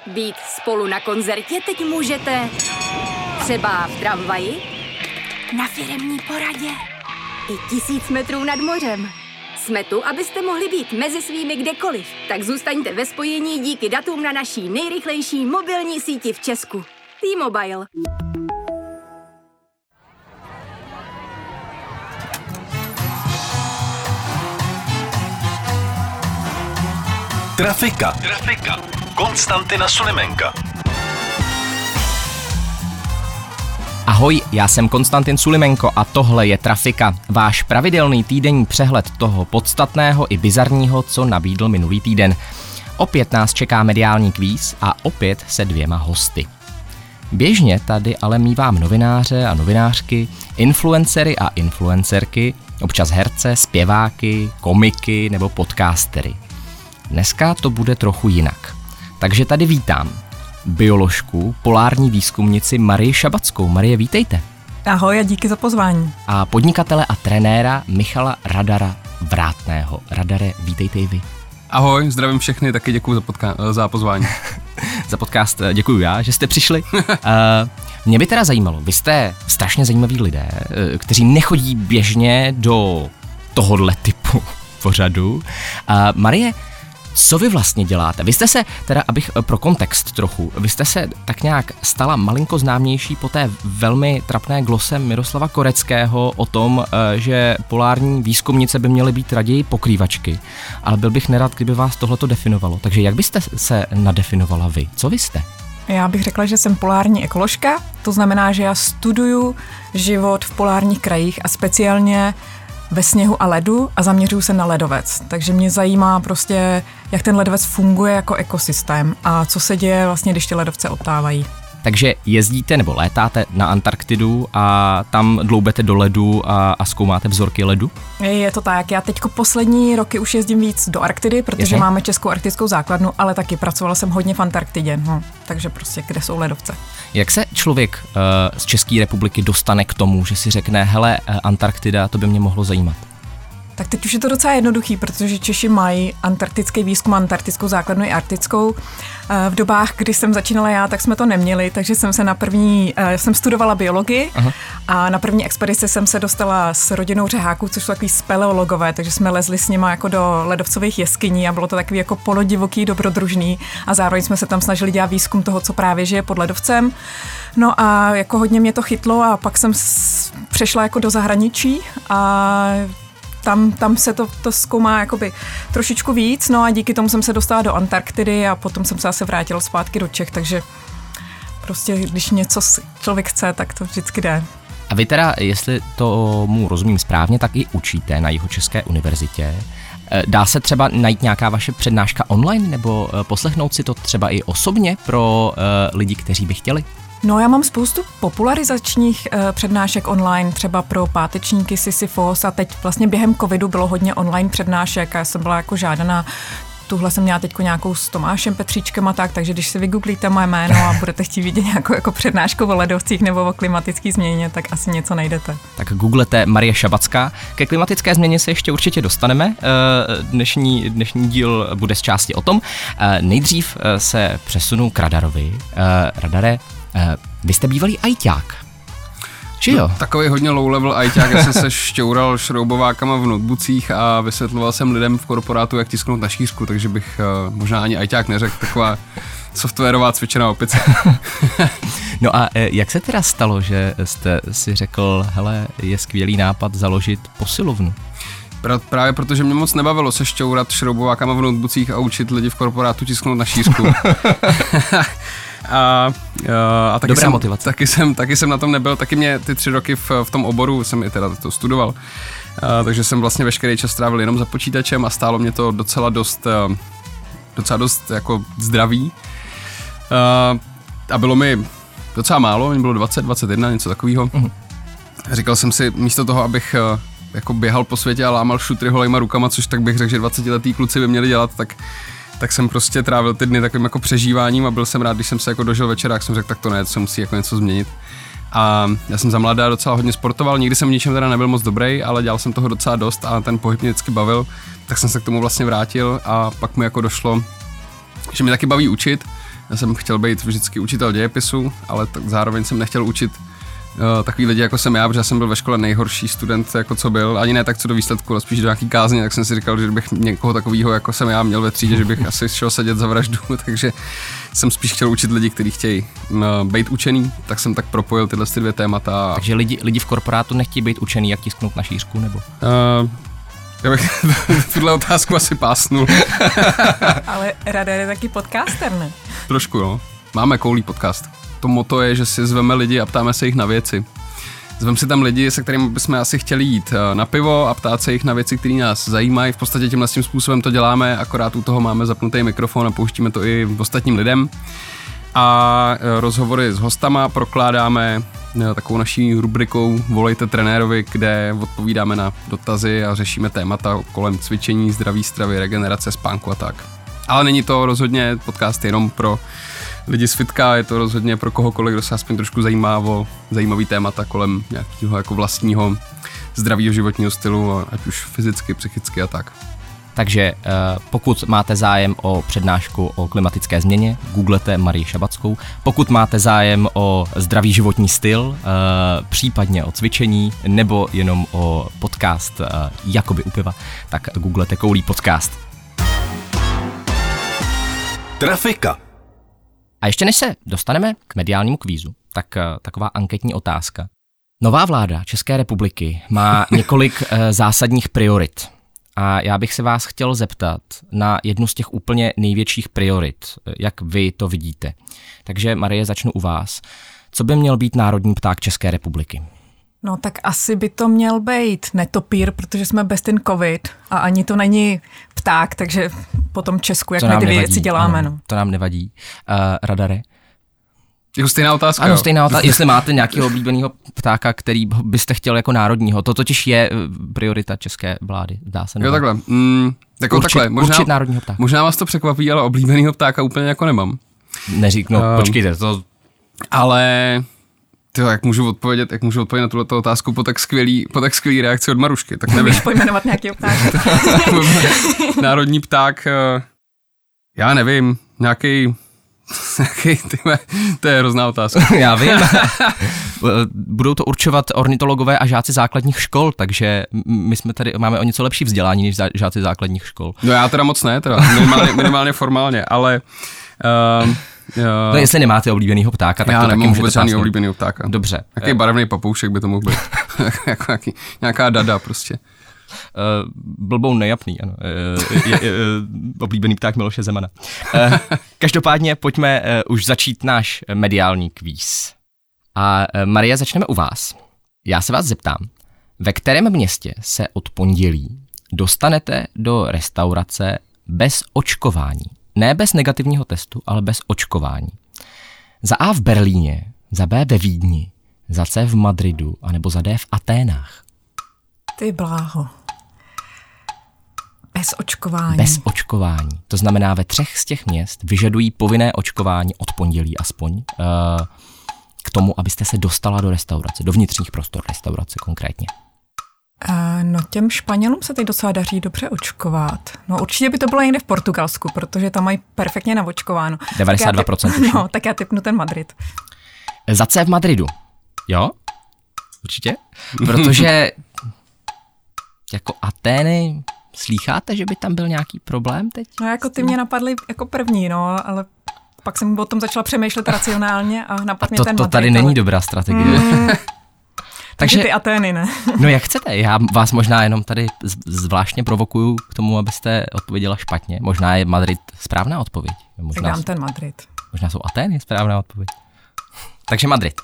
Být spolu na koncertě teď můžete třeba v tramvaji, na firemní poradě i 1000 metrů nad mořem. Jsme tu, abyste mohli být mezi svými kdekoliv. Tak zůstaňte ve spojení díky datům na naší nejrychlejší mobilní síti v Česku. T-Mobile. Trafika. Konstantina Sulimenka. Ahoj, já jsem Konstantin Sulimenko a tohle je Trafika, váš pravidelný týdenní přehled toho podstatného i bizarního, co nabídl minulý týden. Opět nás čeká mediální kvíz a opět se 2 hosty. Běžně tady ale mívám novináře a novinářky, influencery a influencerky, občas herce, zpěváky, komiky nebo podcastery. Dneska to bude trochu jinak. Takže tady vítám bioložku, polární výzkumnici Marii Šabackou. Marie, vítejte. Ahoj a díky za pozvání. A podnikatele a trenéra Michala Radara Vrátného. Radare, vítejte i vy. Ahoj, zdravím všechny, taky děkuji za pozvání. Za podcast děkuji já, že jste přišli. Mě by teda zajímalo, vy jste strašně zajímaví lidé, kteří nechodí běžně do tohohle typu pořadu. Marie, co vy vlastně děláte? Vy jste se, teda abych pro kontext trochu, vy jste se tak nějak stala malinko známější po té velmi trapné glose Miroslava Koreckého o tom, že polární výzkumnice by měly být raději pokrývačky. Ale byl bych nerad, kdyby vás tohleto definovalo. Takže jak byste se nadefinovala vy? Co vy jste? Já bych řekla, že jsem polární ekoložka, to znamená, že já studuju život v polárních krajích a speciálně ve sněhu a ledu a zaměřuju se na ledovec. Takže mě zajímá prostě, jak ten ledovec funguje jako ekosystém a co se děje vlastně, když ty ledovce odtávají. Takže jezdíte nebo létáte na Antarktidu a tam dloubete do ledu a zkoumáte vzorky ledu? Je to tak. Já teďko poslední roky už jezdím víc do Arktidy, protože máme Českou arktickou základnu, ale taky pracovala jsem hodně v Antarktidě. Takže prostě, kde jsou ledovce. Jak se člověk z České republiky dostane k tomu, že si řekne, hele, Antarktida, to by mě mohlo zajímat? Tak teď už je to docela jednoduchý, protože Češi mají antarktický výzkum, antarktickou základnu i arktickou. V dobách, kdy jsem začínala já, tak jsme to neměli, takže jsem se jsem studovala biologii. Aha. A na první expedici jsem se dostala s rodinou řeháků, což jsou takový speleologové, takže jsme lezli s nima jako do ledovcových jeskyní a bylo to takový jako polodivoký, dobrodružný a zároveň jsme se tam snažili dělat výzkum toho, co právě žije pod ledovcem. No a jako hodně mě to chytlo a pak jsem přešla jako do zahraničí a tam se to zkoumá jakoby trošičku víc, no a díky tomu jsem se dostala do Antarktidy a potom jsem se zase vrátila zpátky do Čech, takže prostě když něco člověk chce, tak to vždycky jde. A vy teda, jestli tomu rozumím správně, tak i učíte na Jihočeské univerzitě. Dá se třeba najít nějaká vaše přednáška online nebo poslechnout si to třeba i osobně pro lidi, kteří by chtěli? No, já mám spoustu popularizačních přednášek online, třeba pro pátečníky Sisyfos a teď vlastně během covidu bylo hodně online přednášek a já jsem byla jako žádaná. Tuhle jsem měla teďko nějakou s Tomášem Petříčkem a tak, takže když si vygooglíte moje jméno a budete chtít vidět nějakou jako přednášku o ledovcích nebo o klimatické změně, tak asi něco najdete. Tak googlete Marie Šabacká. Ke klimatické změně se ještě určitě dostaneme. Dnešní díl bude z části o tom. Nejdřív se přesunu k Radarovi. Radare, vy jste bývalý ajťák, či jo? No, takový hodně low-level ajťák, já jsem se šťoural šroubovákama v notebookích a vysvětloval jsem lidem v korporátu, jak tisknout na šířku, takže bych možná ani ajťák neřekl, taková softwarová cvičená opice. No a jak se teda stalo, že jste si řekl, hele, je skvělý nápad založit posilovnu? Právě protože mě moc nebavilo se šťourat šroubovákama v notebookích a učit lidi v korporátu tisknout na šířku. A taky dobrá motivace. Taky jsem na tom nebyl, taky mě ty 3 roky v tom oboru jsem i teda to studoval, takže jsem vlastně veškerý čas strávil jenom za počítačem a stálo mě to docela dost jako zdraví a bylo mi docela málo, mě bylo 20, 21, něco takového. Říkal jsem si, místo toho, abych jako běhal po světě a lámal šutry holejma rukama, což tak bych řekl, že 20letý kluci by měli dělat, tak jsem prostě trávil ty dny takovým jako přežíváním a byl jsem rád, když jsem se jako dožil večera, jak jsem řekl, tak to ne, to se musí jako něco změnit. A já jsem za mladá docela hodně sportoval, nikdy jsem v ničem teda nebyl moc dobrý, ale dělal jsem toho docela dost a ten pohyb mě vždycky bavil, tak jsem se k tomu vlastně vrátil a pak mi jako došlo, že mě taky baví učit. Já jsem chtěl být vždycky učitel dějepisu, ale zároveň jsem nechtěl učit takový lidi, jako jsem já, protože jsem byl ve škole nejhorší student, jako co byl. Ani ne tak co do výsledku, ale spíš do nějaký kázně, tak jsem si říkal, že bych někoho takového, jako jsem já, měl ve třídě, že bych asi šel sedět za vraždu, takže jsem spíš chtěl učit lidi, kteří chtějí být učený, tak jsem tak propojil tyhle dvě témata. Takže lidi v korporátu nechtějí být učený, jak tisknout na šířku, nebo? Já bych tuhle otázku asi pásnul. Ale Radar je taky podcaster, ne? Trošku, jo. Máme koulí podcast. To motto je, že si zveme lidi a ptáme se jich na věci. Zveme si tam lidi, se kterými bychom asi chtěli jít na pivo a ptát se jich na věci, které nás zajímají. V podstatě tímhle tím způsobem to děláme, akorát u toho máme zapnutý mikrofon a pouštíme to i ostatním lidem. A rozhovory s hostama prokládáme takovou naší rubrikou Volejte trenérovi, kde odpovídáme na dotazy a řešíme témata kolem cvičení, zdraví stravy, regenerace, spánku a tak. Ale není to rozhodně podcast jenom pro lidi z fitka, je to rozhodně pro kohokoliv, kdo se aspoň trošku zajímá o zajímavý témata kolem nějakého jako vlastního zdravého životního stylu, ať už fyzicky, psychicky a tak. Takže pokud máte zájem o přednášku o klimatické změně, googlete Marii Šabackou. Pokud máte zájem o zdravý životní styl, případně o cvičení, nebo jenom o podcast Jakoby u piva, tak googlete Koulí podcast. Trafika. A ještě než se dostaneme k mediálnímu kvízu, tak taková anketní otázka. Nová vláda České republiky má několik zásadních priorit. A já bych se vás chtěl zeptat na jednu z těch úplně největších priorit, jak vy to vidíte. Takže Marie, začnu u vás. Co by měl být národní pták České republiky? No tak asi by to měl být netopír, protože jsme bez ten covid a ani to není pták, takže potom Česku, jak my ty věci děláme. Ano, to nám nevadí. Radare? Jako stejná otázka. Ano, stejná otázka. Jestli máte nějakého oblíbeného ptáka, který byste chtěl jako národního. To totiž je priorita české vlády, zdá se. Jo, takhle. Takhle. Určit národního ptáka. Možná vás to překvapí, ale oblíbenýho ptáka úplně jako nemám. Neříknu, počkejte, to... Ale... Tyjo, jak můžu odpovědět na tuto otázku po tak skvělý reakci od Marušky, tak nevím. Můžeš pojmenovat nějakého ptáka. Národní pták, já nevím, nějaký, to je hrozná otázka. Já vím. Budou to určovat ornitologové a žáci základních škol, takže my jsme tady, máme o něco lepší vzdělání než žáci základních škol. No já teda moc ne, minimálně formálně, ale... No jestli nemáte oblíbenýho ptáka, tak já to taky můžete vůbec žádný oblíbenýho ptáka. Dobře. Jaký barevný papoušek by to mohl být? Nějaká dada prostě. Blbou nejapný, ano. Oblíbený pták Miloše Zemana. Každopádně pojďme už začít náš mediální kvíz. A Marie, začneme u vás. Já se vás zeptám, ve kterém městě se od pondělí dostanete do restaurace bez očkování? Ne bez negativního testu, ale bez očkování. Za A v Berlíně, za B ve Vídni, za C v Madridu, anebo za D v Aténách. Ty bláho. Bez očkování. Bez očkování. To znamená, ve 3 z těch měst vyžadují povinné očkování od pondělí aspoň k tomu, abyste se dostala do restaurace, do vnitřních prostor restaurace konkrétně. No těm Španělům se teď docela daří dobře očkovat. No určitě by to bylo někde v Portugalsku, protože tam mají perfektně naočkováno. 92%. No, tak já tipnu ten Madrid. Za C v Madridu. Jo? Určitě? Protože jako Atény, slýcháte, že by tam byl nějaký problém teď? No jako ty mě napadly jako první, no, ale pak jsem o tom začala přemýšlet racionálně a napadl mě ten Madrid. To tady není dobrá strategie. Takže ty Atény, ne? No jak chcete, já vás možná jenom tady zvláštně provokuju k tomu, abyste odpověděla špatně. Možná je Madrid správná odpověď. Tak dám ten Madrid. Možná jsou Atény správná odpověď. Takže Madrid.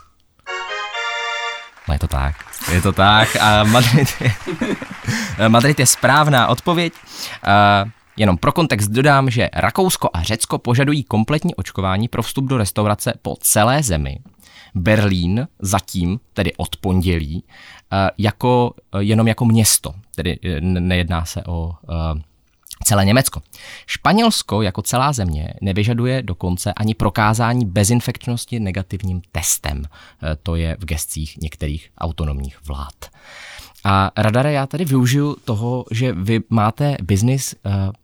No je to tak. A Madrid je správná odpověď. Jenom pro kontext dodám, že Rakousko a Řecko požadují kompletní očkování pro vstup do restaurace po celé zemi. Berlín zatím, tedy od pondělí, jenom jako město, tedy nejedná se o celé Německo. Španělsko jako celá země nevyžaduje dokonce ani prokázání bezinfekčnosti negativním testem. To je v gescích některých autonomních vlád. A Radare, já tady využiju toho, že vy máte biznis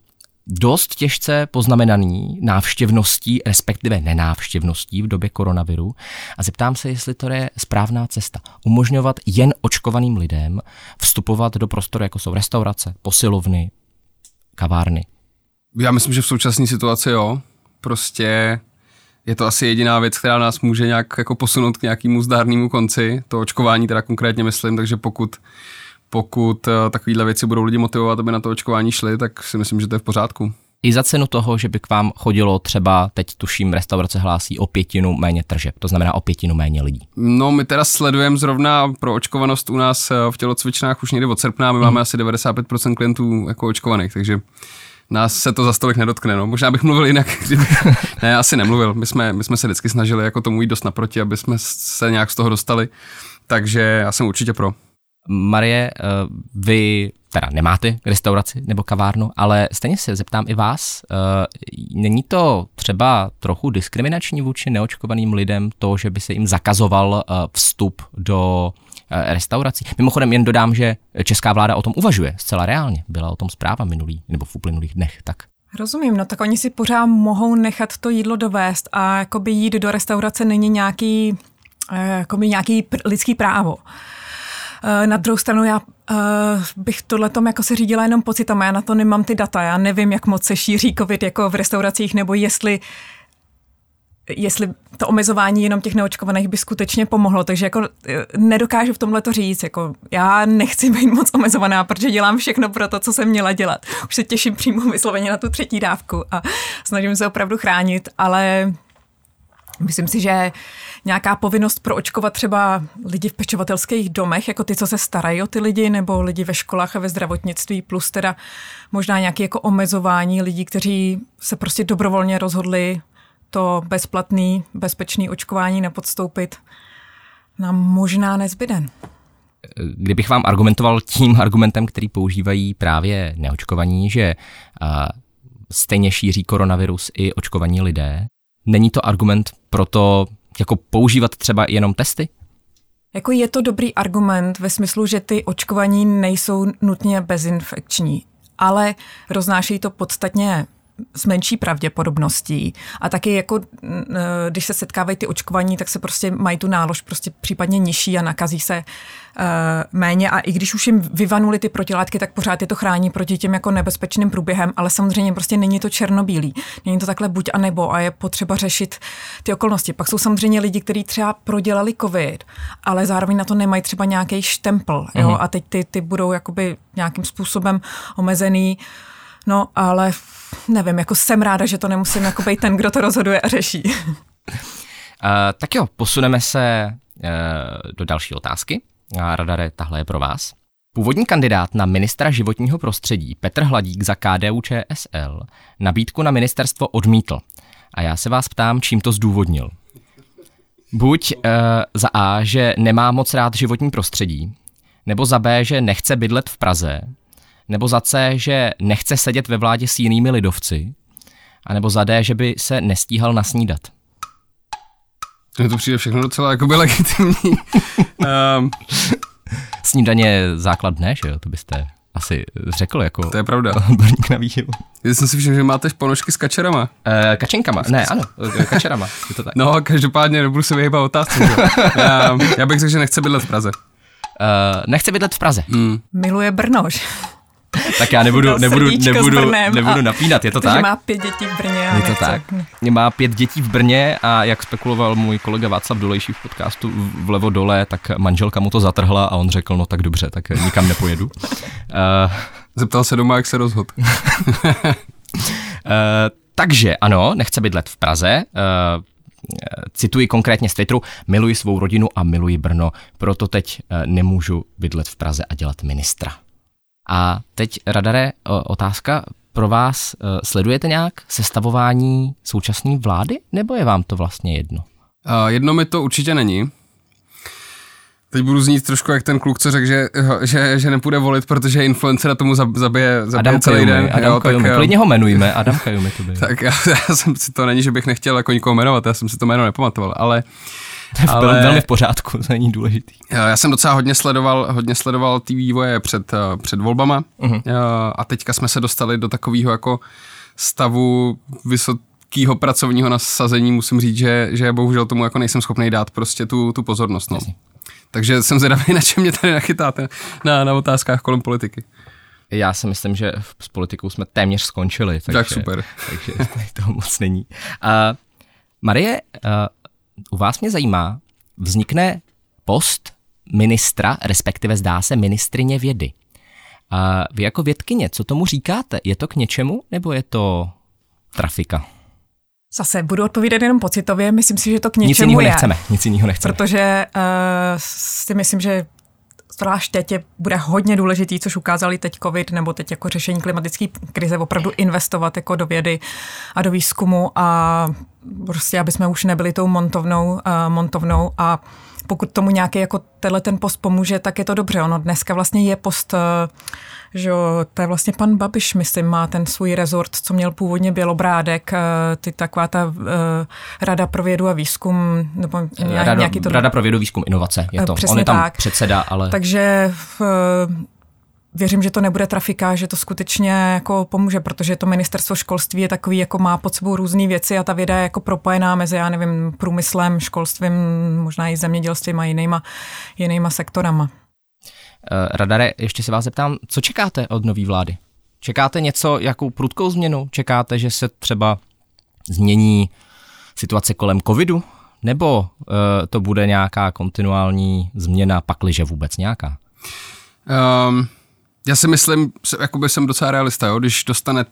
dost těžce poznamenaný návštěvností, respektive nenávštěvností v době koronaviru a zeptám se, jestli to je správná cesta. Umožňovat jen očkovaným lidem vstupovat do prostoru, jako jsou restaurace, posilovny, kavárny. Já myslím, že v současné situaci jo. Prostě je to asi jediná věc, která nás může nějak jako posunout k nějakému zdárnému konci. To očkování teda konkrétně myslím, takže pokud takovýhle věci budou lidi motivovat, aby na to očkování šli, tak si myslím, že to je v pořádku. I za cenu toho, že by k vám chodilo třeba, teď tuším, restaurace hlásí o 1/5 méně tržeb, to znamená o 1/5 méně lidí. No, my teda sledujeme zrovna pro očkovanost u nás v tělocvičnách už někdy od srpna, my máme asi 95% klientů jako očkovaných, takže nás se to za stolik nedotkne, no. Možná bych mluvil jinak, ne, asi nemluvil, my jsme se vždycky snažili jako tomu jít dost naproti, aby jsme se nějak z toho dostali, takže já jsem určitě pro. Marie, vy teda nemáte restauraci nebo kavárnu, ale stejně se zeptám i vás, není to třeba trochu diskriminační vůči neočkovaným lidem to, že by se jim zakazoval vstup do restaurací? Mimochodem jen dodám, že česká vláda o tom uvažuje zcela reálně. Byla o tom zpráva v uplynulých dnech, tak. Rozumím, no tak oni si pořád mohou nechat to jídlo dovést a jakoby jít do restaurace není nějaký lidský právo. Na druhou stranu já bych tohletom jako se řídila jenom pocitama, já na to nemám ty data, já nevím, jak moc se šíří covid jako v restauracích, nebo jestli to omezování jenom těch neočkovaných by skutečně pomohlo, takže jako nedokážu v tomhle to říct, jako já nechci být moc omezovaná, protože dělám všechno pro to, co jsem měla dělat. Už se těším přímo vysloveně na tu 3. dávku a snažím se opravdu chránit, ale myslím si, že nějaká povinnost proočkovat třeba lidi v pečovatelských domech, jako ty, co se starají o ty lidi, nebo lidi ve školách a ve zdravotnictví, plus teda možná nějaké jako omezování lidí, kteří se prostě dobrovolně rozhodli to bezplatný, bezpečný očkování nepodstoupit, nám možná nezbyde. Kdybych vám argumentoval tím argumentem, který používají právě neočkovaní, že stejně šíří koronavirus i očkovaní lidé, není to argument pro to, jako používat třeba jenom testy? Jako je to dobrý argument ve smyslu, že ty očkovaní nejsou nutně bezinfekční, ale roznášejí to podstatně s menší pravděpodobností a taky jako, když se setkávají ty očkovaní, tak se prostě mají tu nálož prostě případně nižší a nakazí se méně a i když už jim vyvanuli ty protilátky, tak pořád je to chrání proti těm jako nebezpečným průběhem, ale samozřejmě prostě není to černobílý. Není to takhle buď a nebo a je potřeba řešit ty okolnosti. Pak jsou samozřejmě lidi, kteří třeba prodělali covid, ale zároveň na to nemají třeba nějaký štempel, jo? A teď ty budou jakoby nějakým způsobem omezený. No, ale nevím, jako jsem ráda, že to nemusím jako být ten, kdo to rozhoduje a řeší. Tak jo, posuneme se do další otázky. Radare, tahle je pro vás. Původní kandidát na ministra životního prostředí Petr Hladík za KDU-ČSL nabídku na ministerstvo odmítl. A já se vás ptám, čím to zdůvodnil. Buď za A, že nemá moc rád životní prostředí, nebo za B, že nechce bydlet v Praze, nebo za C, že nechce sedět ve vládě s jinými lidovci, anebo za D, že by se nestíhal nasnídat. Mně to přijde všechno docela jakoby legitimní. Snídaně je základ dne, že jo? To byste asi řekl jako... To je pravda. Odborník na výživu. Já jsem si všiml, že máte ponožky s kačerama. Kačenkama, ne, ano, kačerama. Je to tak. No, každopádně nebudu se vyhýbat otázku. Já bych řekl, že nechce bydlet v Praze. Nechce bydlet v Praze. Miluje Brno. Tak já nebudu napínat, je to tak? Má 5 dětí v Brně. Je to tak. Má 5 dětí v Brně a jak spekuloval můj kolega Václav Dolejší v podcastu Vlevo dole, tak manželka mu to zatrhla a on řekl, no tak dobře, tak nikam nepojedu. Zeptal se doma, jak se rozhodl. Takže ano, nechce bydlet v Praze. Cituji konkrétně z Twitteru, miluji svou rodinu a miluji Brno, proto teď nemůžu bydlet v Praze a dělat ministra. A teď, Radare, otázka pro vás. Sledujete nějak sestavování současné vlády, nebo je vám to vlastně jedno? Jedno mi to určitě není. Teď budu znít trošku jak ten kluk, co řekl, že nepůjde volit, protože influencer a tomu zabije Adam celý den. Adam Kajumi, klidně ho jmenujme, Adam Kajumi to byl. Tak já jsem si to není, že bych nechtěl jako nikoho jmenovat, já jsem si to jméno nepamatoval, ale Ale velmi v pořádku, to není důležitý. Já jsem docela hodně sledoval ty vývoje před volbama a teďka jsme se dostali do takového jako stavu vysokého pracovního nasazení, musím říct, že bohužel tomu jako nejsem schopný dát prostě tu pozornost. No. Takže jsem zvědavý, na čem mě tady nachytáte na otázkách kolem politiky. Já si myslím, že s politikou jsme téměř skončili. Tak super. Takže toho moc není. Marie, u vás mě zajímá, vznikne post ministra, respektive zdá se ministryně vědy. Vy jako vědkyně, co tomu říkáte? Je to k něčemu, nebo je to trafika? Zase budu odpovídat jenom pocitově, myslím si, že to k něčemu Nic jiného nechceme. Protože si myslím, že zvlášť teď bude hodně důležitý, což ukázali teď covid, nebo teď jako řešení klimatické krize, opravdu investovat jako do vědy a do výzkumu a prostě, aby jsme už nebyli tou montovnou a pokud tomu nějaký jako ten post pomůže, tak je to dobře. Ono dneska vlastně je post, že jo, to je vlastně pan Babiš, myslím, má ten svůj rezort, co měl původně Bělobrádek, taková ta Rada pro vědu a výzkum, nebo nějaký to... Rada pro vědu, výzkum, inovace, je to. On je tam tak. Předseda, ale... Takže věřím, že to nebude trafika, že to skutečně jako pomůže, protože to ministerstvo školství je takový, jako má pod sebou různé věci a ta věda je jako propojená mezi, já nevím, průmyslem, školstvím, možná i zemědělstvím a jinýma sektorama. Radare, ještě se vás zeptám, co čekáte od nové vlády? Čekáte něco, jakou prudkou změnu? Čekáte, že se třeba změní situace kolem covidu? Nebo to bude nějaká kontinuální změna, pakliže vůbec nějaká? Já si myslím, jakoby jsem docela realista, jo? Když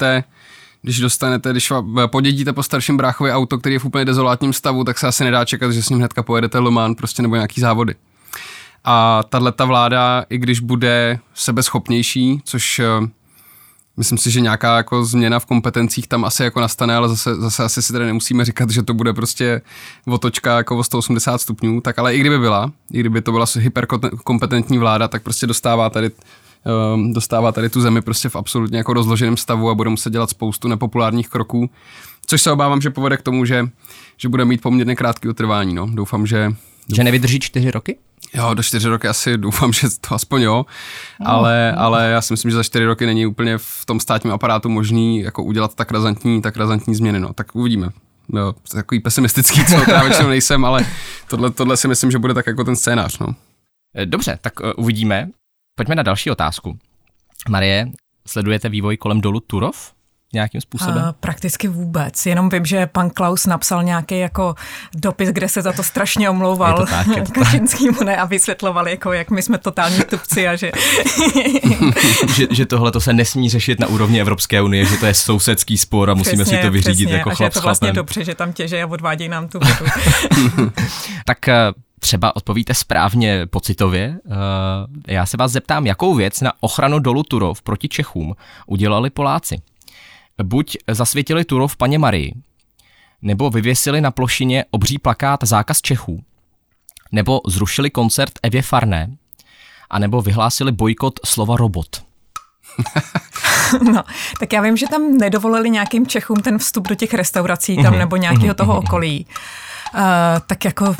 podědíte po starším bráchovi auto, který je v úplně dezolátním stavu, tak se asi nedá čekat, že s ním hnedka pojedete Le Mans prostě nebo nějaký závody. A tato vláda, i když bude sebeschopnější, což myslím si, že nějaká jako změna v kompetencích tam asi jako nastane, ale zase asi si tady nemusíme říkat, že to bude prostě otočka jako o 180 stupňů, tak ale i kdyby to byla hyperkompetentní vláda, tak prostě dostává tady tu zemi prostě v absolutně jako rozloženém stavu a bude muset dělat spoustu nepopulárních kroků, což se obávám, že povede k tomu, že bude mít poměrně krátký utrvání. No. Doufám, že nevydrží 4 roky? Jo, do 4 roky asi doufám, že to aspoň jo, ale já si myslím, že za 4 roky není úplně v tom státním aparátu možný jako udělat tak razantní změny, no, tak uvidíme. Jo, takový pesimistický, co já většinou nejsem, ale tohle si myslím, že bude tak jako ten scénář, no. Dobře, tak uvidíme. Pojďme na další otázku. Marie, sledujete vývoj kolem dolu Turów nějakým způsobem? Prakticky vůbec. Jenom vím, že pan Klaus napsal nějaký jako dopis, kde se za to strašně omlouval Kačinskýmu a vysvětloval, jako jak my jsme totální tupci a že... že tohle to se nesmí řešit na úrovni Evropské unie, že to je sousedský spor a musíme si to vyřídit jako chlap s chlapem. A že je to vlastně dobře, že tam těží a odvádějí nám tu vodu. Tak třeba odpovíte správně pocitově. Já se vás zeptám, jakou věc na ochranu dolu Turów proti Čechům udělali Poláci? Buď zasvětili Turów paně Marii, nebo vyvěsili na plošině obří plakát Zákaz Čechů, nebo zrušili koncert Evě Farné, anebo vyhlásili bojkot slova robot. No, tak já vím, že tam nedovolili nějakým Čechům ten vstup do těch restaurací tam nebo nějakého toho okolí. Tak jako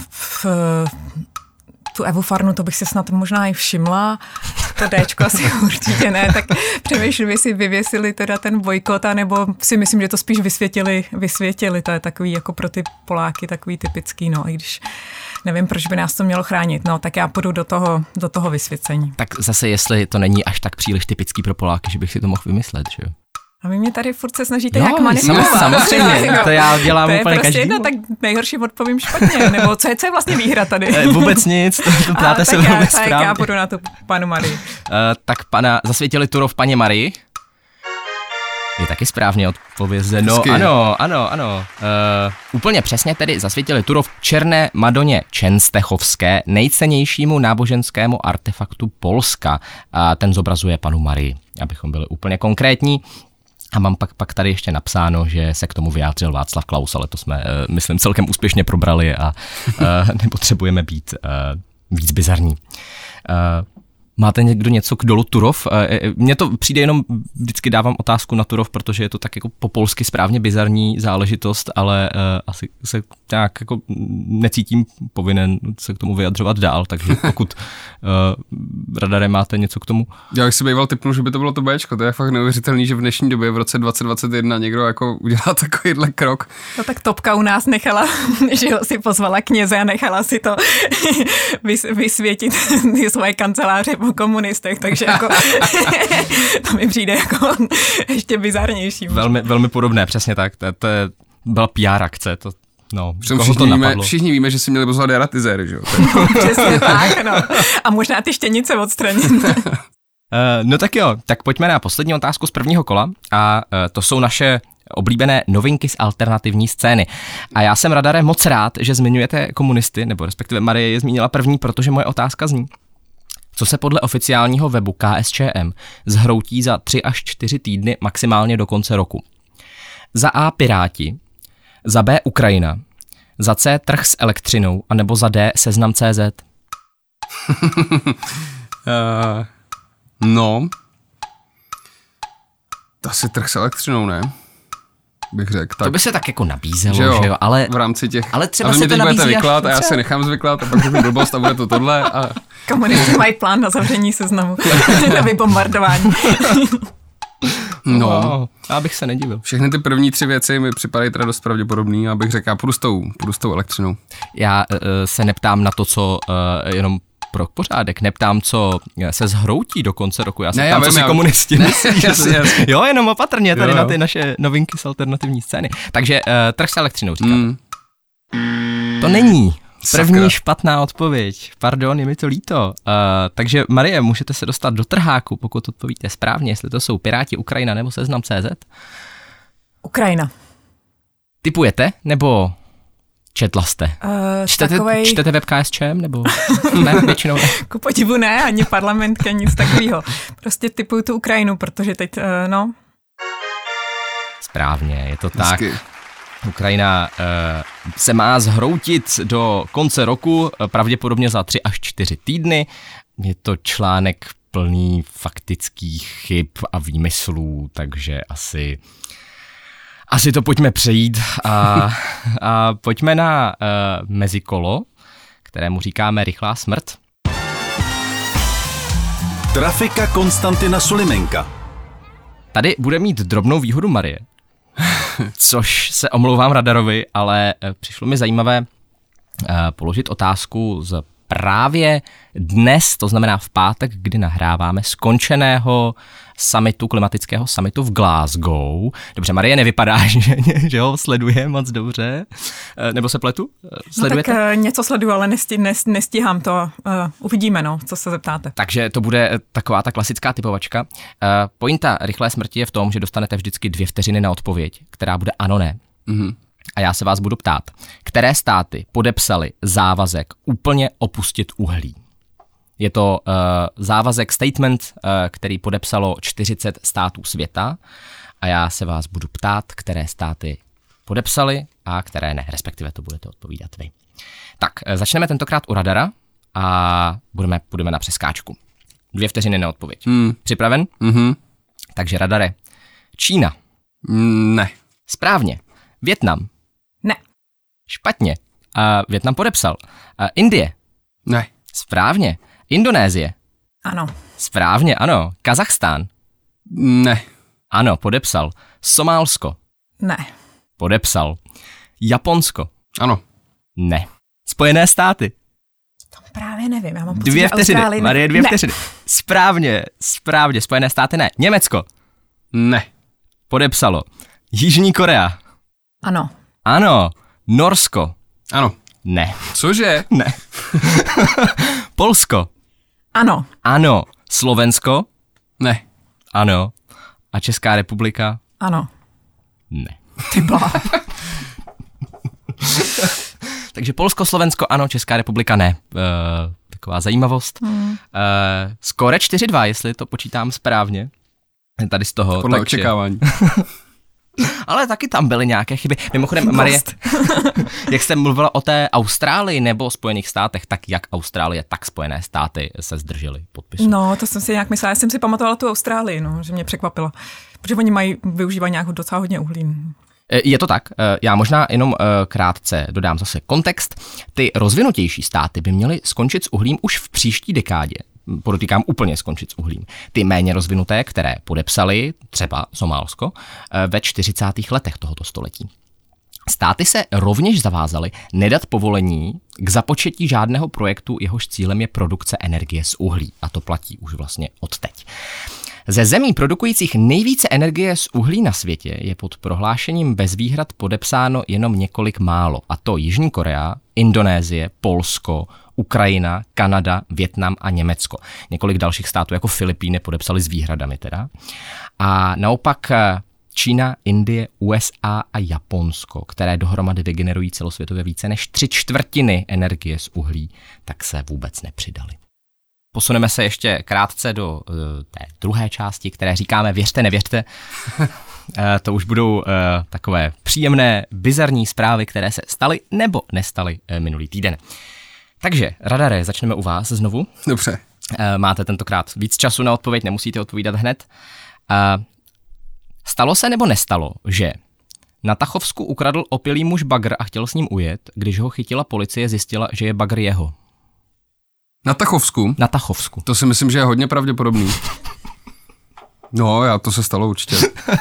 tu Evu Farnu, to bych si snad možná i všimla, to Dčko asi určitě ne, tak přemýšlím, jestli vyvěsili teda ten bojkot, anebo si myslím, že to spíš vysvětili, to je takový jako pro ty Poláky takový typický, no, i když nevím, proč by nás to mělo chránit, no, tak já půjdu do toho vysvěcení. Tak zase, jestli to není až tak příliš typický pro Poláky, že bych si to mohl vymyslet, že jo? A vy mě tady furt se snažíte jak manipulovat. Samozřejmě, to já dělám úplně každý. To je prostě jedno, tak nejhorší odpovím špatně, nebo co je vlastně výhra tady? Vůbec nic, to ptáte se velmi správně. Tak já půjdu na tu panu Marii. Tak pana zasvětili Turów paně Marii. Je taky správně odpovězeno. Ano. Úplně přesně tedy zasvětili Turów Černé Madoně Čenstechovské, nejcennějšímu náboženskému artefaktu Polska. A ten zobrazuje panu Marii, abychom byli úplně konkrétní. A mám pak tady ještě napsáno, že se k tomu vyjádřil Václav Klaus, ale to jsme, myslím, celkem úspěšně probrali a nepotřebujeme být víc bizarní. Máte někdo něco k dolu Turów? Mně to přijde jenom, vždycky dávám otázku na Turów, protože je to tak jako po polsky správně bizarní záležitost, ale asi se nějak jako necítím povinen se k tomu vyjadřovat dál, takže pokud Radare máte něco k tomu. Já bych si býval tipnul, že by to bylo to Bčko, to je fakt neuvěřitelný, že v dnešní době v roce 2021 někdo jako udělá takovýhle krok. No tak Topka u nás nechala, že jo, si pozvala kněze a nechala si to vysvětit ty svoje kanceláře po komunistech, takže jako to mi přijde jako ještě bizarnější. Velmi podobné, přesně tak. To byla PR akce, Všichni víme, že si měli pozvat deratizéry, že jo? Přesně tak, no. A možná ty štěnice odstranit. No tak jo, tak pojďme na poslední otázku z prvního kola a to jsou naše oblíbené novinky z alternativní scény. A já jsem, Radare, moc rád, že zmiňujete komunisty, nebo respektive Marie je zmínila první, protože moje otázka zní: co se podle oficiálního webu KSČM zhroutí za 3 až 4 týdny maximálně do konce roku? Za A Piráti, za B Ukrajina, za C trh s elektřinou, anebo za D Seznam.cz? No, to asi trh s elektřinou, ne? Bych řekl. Tak. To by se tak jako nabízelo, že jo? Ale v rámci těch... Ale třeba se to nabízí vykládat a já se nechám zvyklat a pak řeknu blbost a bude to tohle a... Komunisti mají plán na zavření Seznamu, na vybombardování. No, já bych se nedivil. Všechny ty první 3 věci mi připadají teda dost pravděpodobný, abych řekl, já půjdu s tou elektřinou. Já se neptám na to, co jenom pro pořádek, neptám, co se zhroutí do konce roku, já se ptám, co si komunisti myslí. Jo, jenom opatrně tady na ty naše novinky z alternativní scény. Takže trh s elektřinou, říkáte. To není. První špatná odpověď. Pardon, je mi to líto. Takže Marie, můžete se dostat do trháku, pokud odpovíte správně, jestli to jsou Piráti, Ukrajina nebo Seznam.cz. Ukrajina. Tipujete, nebo četla jste? Čtete web KSČM, nebo ne, většinou ne? Ku podivu ne, ani Parlamentka, nic takového. Prostě tipuju tu Ukrajinu, protože teď, Správně, je to tak. Ukrajina se má zhroutit do konce roku, pravděpodobně za 3 až 4 týdny. Je to článek plný faktických chyb a výmyslů, takže asi to pojďme přejít a pojďme na mezikolo, kterému říkáme rychlá smrt. Trafika Konstantina Sulimenka. Tady bude mít drobnou výhodu Marie, což se omlouvám Radarovi, ale přišlo mi zajímavé položit otázku z právě dnes, to znamená v pátek, kdy nahráváme, skončeného klimatického summitu v Glasgow. Dobře, Marie nevypadá, že ho sleduje moc dobře. Nebo se pletu? Sledujete? No tak něco sleduju, ale nestíhám to. Uvidíme, co se zeptáte. Takže to bude taková ta klasická typovačka. Pointa rychlé smrti je v tom, že dostanete vždycky 2 vteřiny na odpověď, která bude ano, ne. Mm-hmm. A já se vás budu ptát, které státy podepsaly závazek úplně opustit uhlí? Je to závazek statement, který podepsalo 40 států světa a já se vás budu ptát, které státy podepsaly a které ne, respektive to budete odpovídat vy. Tak, začneme tentokrát u Radara a půjdeme na přeskáčku. 2 vteřiny na odpověď. Připraven? Mm-hmm. Takže Radare, Čína. Ne. Správně. Vietnam. Ne. Špatně. Vietnam podepsal. Indie. Ne. Správně. Indonésie. Ano. Správně, ano. Kazachstán. Ne. Ano, podepsal. Somálsko. Ne. Podepsal. Japonsko. Ano. Ne. Spojené státy. To právě nevím, já mám pocit, 2 vteřiny. Marie, 2 ne. vteřiny. Správně. Spojené státy ne. Německo. Ne. Podepsalo. Jižní Korea. Ano. Ano. Norsko. Ano. Ne. Cože? Ne. Polsko. Ano. Ano. Slovensko. Ne. Ano. A Česká republika? Ano. Ne. Ty blá. Takže Polsko, Slovensko, ano, Česká republika ne. Taková zajímavost. Skóre 4-2, jestli to počítám správně. Tady z toho. Podle očekávání. Ale taky tam byly nějaké chyby. Mimochodem, Marie, jak jste mluvila o té Austrálii nebo Spojených státech, tak jak Austrálie, tak Spojené státy se zdržely podpisu? No, to jsem si nějak myslela. Já jsem si pamatovala tu Austrálii, no, že mě překvapila. Protože oni využívají nějak docela hodně uhlí. Je to tak. Já možná jenom krátce dodám zase kontext. Ty rozvinutější státy by měly skončit s uhlím už v příští dekádě. Podotýkám úplně skončit s uhlím. Ty méně rozvinuté, které podepsali, třeba Somálsko, ve 40. letech tohoto století. Státy se rovněž zavázaly nedat povolení k započetí žádného projektu, jehož cílem je produkce energie z uhlí. A to platí už vlastně od teď. Ze zemí produkujících nejvíce energie z uhlí na světě je pod prohlášením bez výhrad podepsáno jenom několik málo. A to Jižní Korea, Indonésie, Polsko, Ukrajina, Kanada, Vietnam a Německo. Několik dalších států jako Filipíny podepsali s výhradami teda. A naopak Čína, Indie, USA a Japonsko, které dohromady vygenerují celosvětově více než 3/4 energie z uhlí, tak se vůbec nepřidali. Posuneme se ještě krátce do té druhé části, které říkáme věřte, nevěřte. To už budou takové příjemné, bizarní zprávy, které se staly nebo nestaly minulý týden. Takže, Radare, začneme u vás znovu. Dobře. Máte tentokrát víc času na odpověď, nemusíte odpovídat hned. Stalo se nebo nestalo, že na Tachovsku ukradl opilý muž bagr a chtěl s ním ujet, když ho chytila policie, zjistila, že je bagr jeho. Na Tachovsku? Na Tachovsku. To si myslím, že je hodně pravděpodobný. No, to se stalo určitě.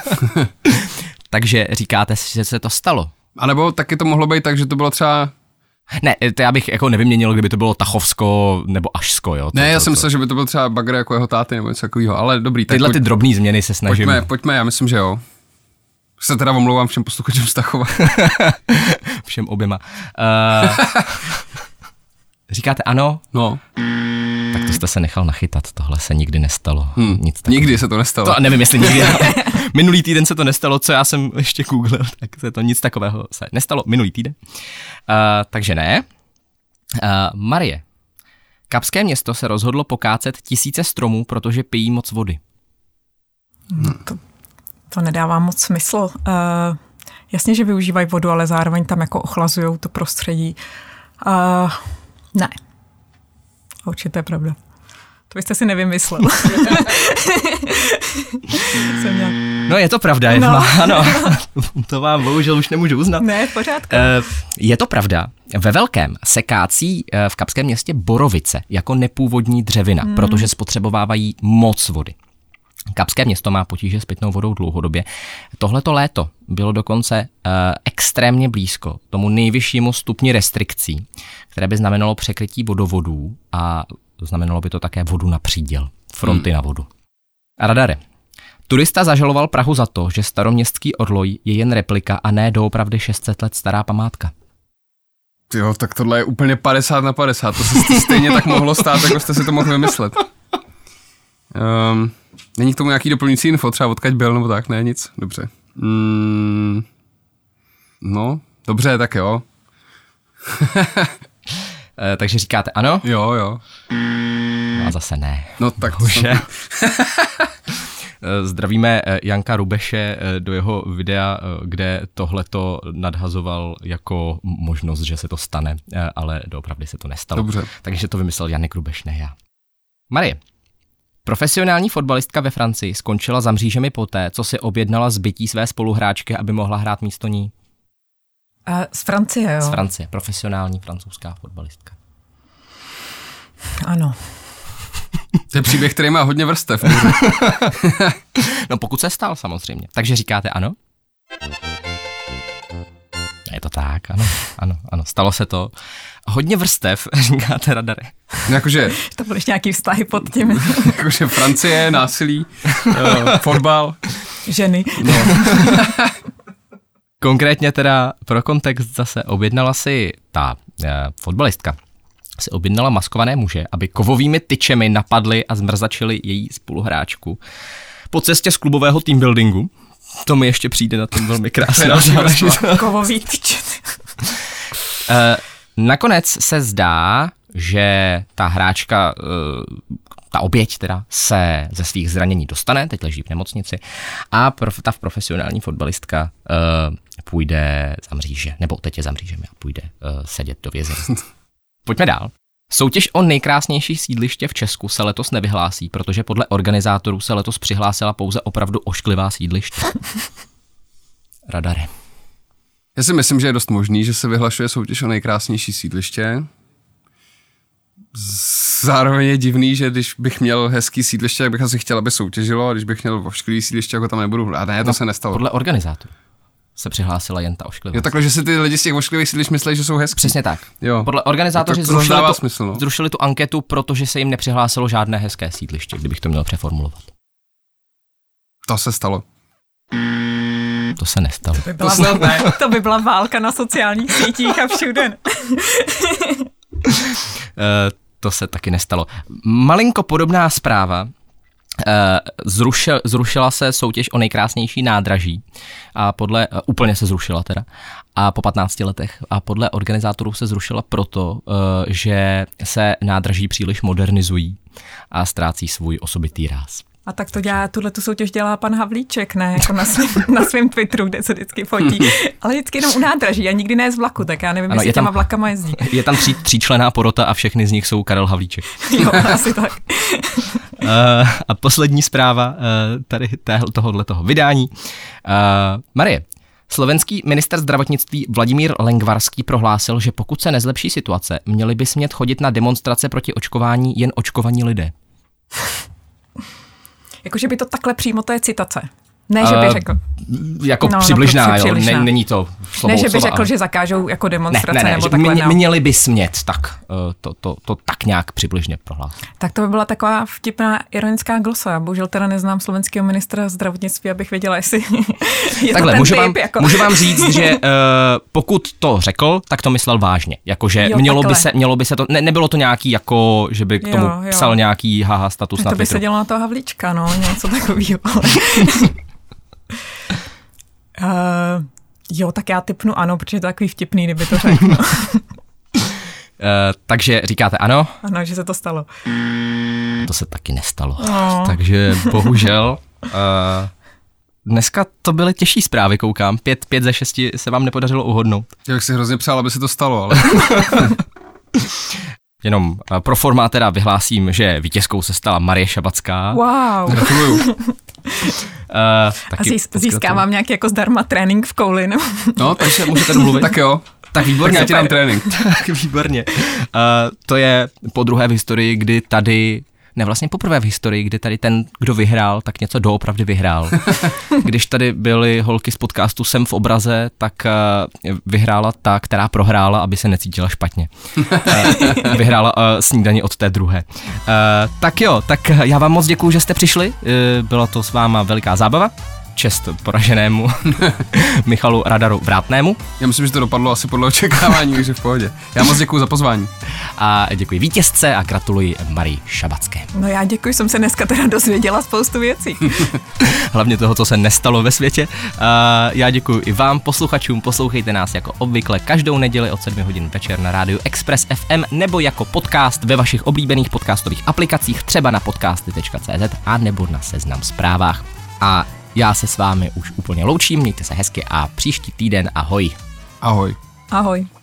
Takže říkáte, že se to stalo. A nebo taky to mohlo být tak, že to bylo třeba... Ne, to já bych jako nevyměnil, kdyby to bylo Tachovsko nebo Ašsko, jo. Já jsem myslel, že by to byl třeba bagr jako jeho táty nebo něco takového, ale dobrý. Tyhle ty drobný změny se snažím. Pojďme, já myslím, že jo. Se teda omlouvám všem posluchačům z Tachova. Všem oběma. Říkáte ano? No. Tak to jste se nechal nachytat, tohle se nikdy nestalo. Nic nikdy se to nestalo. To nevím, jestli nikdy. Minulý týden se to nestalo, co já jsem ještě googlil, tak se to nic takového se nestalo minulý týden. Takže ne. Marie, Kapské město se rozhodlo pokácet tisíce stromů, protože pijí moc vody. To nedává moc smysl. Jasně, že využívají vodu, ale zároveň tam jako ochlazujou to prostředí. Ne. Určitě je pravda. To byste si nevymyslel. No je to pravda, ano. To vám bohužel už nemůžu uznat. Ne, v pořádku. Je to pravda. Ve velkém se kácí v Kapském městě borovice jako nepůvodní dřevina, protože spotřebovávají moc vody. Kapské město má potíže s pitnou vodou dlouhodobě. Tohleto léto bylo dokonce extrémně blízko tomu nejvyššímu stupni restrikcí, které by znamenalo překrytí vodovodů a znamenalo by to také vodu na příděl, fronty na vodu. A Radare, turista zažaloval Prahu za to, že staroměstský orloj je jen replika a ne doopravdy 600 let stará památka. Jo, tak tohle je úplně 50/50, to se stejně tak mohlo stát, jako jste si to mohli vymyslet. Není k tomu nějaký doplňující info, třeba odkud byl nebo tak, ne, nic, dobře. No, dobře, tak jo. Takže říkáte ano? Jo. No a zase ne. No tak Zdravíme Janka Rubeše do jeho videa, kde tohleto nadhazoval jako možnost, že se to stane, ale doopravdy se to nestalo. Dobře. Takže to vymyslel Janek Rubeš, ne já. Marie, profesionální fotbalistka ve Francii skončila za mřížemi poté, co si objednala zbytí své spoluhráčky, aby mohla hrát místo ní. Z Francie, jo? Z Francie, profesionální francouzská fotbalistka. Ano. To je příběh, který má hodně vrstev. No pokud se stal samozřejmě. Takže říkáte ano? Je to tak, ano. Stalo se to. Hodně vrstev, říkáte, Radare. Jakože... To byly nějaký vztahy pod tím. Jakože Francie, násilí, fotbal. Ženy. No. Konkrétně teda pro kontext zase objednala si ta fotbalistka si objednala maskované muže, aby kovovými tyčemi napadli a zmrzačili její spoluhráčku. Po cestě z klubového teambuildingu, to mi ještě přijde na tom velmi krásně. Kovový tyče. Nakonec se zdá, že ta hráčka, ta oběť teda se ze svých zranění dostane, teď leží v nemocnici a ta profesionální fotbalistka půjde za mříže, nebo teď je za mřížemi a půjde sedět do vězení. Pojďme dál. Soutěž o nejkrásnější sídliště v Česku se letos nevyhlásí, protože podle organizátorů se letos přihlásila pouze opravdu ošklivá sídliště. Radary. Já si myslím, že je dost možný, že se vyhlašuje soutěž o nejkrásnější sídliště. Zároveň je divný, že když bych měl hezký sídliště, tak bych asi chtěl, aby soutěžilo, a když bych měl ošklivý sídliště, jako tam nebudu. A ne, to se nestalo. Podle organizátorů se přihlásila jen ta ošklivá. Jo, takhle, že si ty lidi z těch ošklivých sídlišť myslí, že jsou hezký. Přesně tak. Jo. Podle organizátoři zrušili tu anketu, protože se jim nepřihlásilo žádné hezké sídliště, kdybych to měl přeformulovat. To se stalo. To se nestalo. To by byla válka na sociálních sítích a všude. To se taky nestalo. Malinko podobná zpráva. Zrušila se soutěž o nejkrásnější nádraží a úplně se zrušila teda a po 15 letech a podle organizátorů se zrušila proto, že se nádraží příliš modernizují a ztrácí svůj osobitý ráz. A tak to dělá, tuhletu soutěž dělá pan Havlíček, ne? Jako na svém Twitteru, kde se vždycky fotí. Ale vždycky jenom u nádraží a nikdy ne z vlaku, tak já nevím, jestli těma vlakama jezdí. Je tam tříčlenná porota a všechny z nich jsou Karel Havlíček. Jo, asi tak. A poslední zpráva tady tohoto vydání. Marie, slovenský minister zdravotnictví Vladimír Lengvarský prohlásil, že pokud se nezlepší situace, měli by smět chodit na demonstrace proti očkování jen očkovaní lidé. Jakože by to takhle přímo, to je citace. Ne, že by řekl. Jako přibližná, jo, není to slovo. Ne, že by slova, řekl, ale... že zakážou jako demonstrace ne, nebo že takhle. Měli by smět, tak to tak nějak přibližně prohlásit. Tak to by byla taková vtipná ironická glosa. Bohužel teda neznám slovenského ministra zdravotnictví, abych věděla, jestli je takhle, to ten typ. Můžu vám říct, že pokud to řekl, tak to myslel vážně. Jakože mělo by se to, nebylo to nějaký jako, že by k tomu psal nějaký haha status na Twitteru. To by se dělo na toho Havlíčka, no, něco takového. Jo, tak já tipnu ano, protože je to takový vtipný, kdyby to řekl. Takže říkáte ano? Ano, že se to stalo. To se taky nestalo. No. Takže bohužel. Dneska to byly těžší zprávy, koukám. 5 ze 6 se vám nepodařilo uhodnout. Já bych si hrozně přál, aby se to stalo, ale... Jenom pro forma teda vyhlásím, že vítězkou se stala Marie Šabacká. Wow. Gratuluju. Získávám nějaký jako zdarma trénink v kouli, no? No, takže můžete domluvit. Tak jo. Tak výborně. Tak já ti dám trénink. Tak výborně. To je podruhé v historii, kdy tady, vlastně poprvé v historii, kdy tady ten, kdo vyhrál, tak něco doopravdy vyhrál. Když tady byly holky z podcastu Jsem v obraze, tak vyhrála ta, která prohrála, aby se necítila špatně. Vyhrála snídani od té druhé. Tak jo, tak já vám moc děkuju, že jste přišli. Byla to s váma veliká zábava. Čest poraženému Michalu Radaru Vrátnému. Já myslím, že to dopadlo asi podle očekávání, takže v pohodě. Já moc děkuji za pozvání. A děkuji vítězce a gratuluji Marii Šabacké. No já děkuji, jsem se dneska teda dozvěděla spoustu věcí. Hlavně toho, co se nestalo ve světě. Já děkuji i vám, posluchačům. Poslouchejte nás jako obvykle každou neděli od 7 hodin večer na rádiu Express FM nebo jako podcast ve vašich oblíbených podcastových aplikacích, třeba na podcasty.cz a nebo na Seznam Zprávách. A já se s vámi už úplně loučím, mějte se hezky a příští týden ahoj. Ahoj. Ahoj.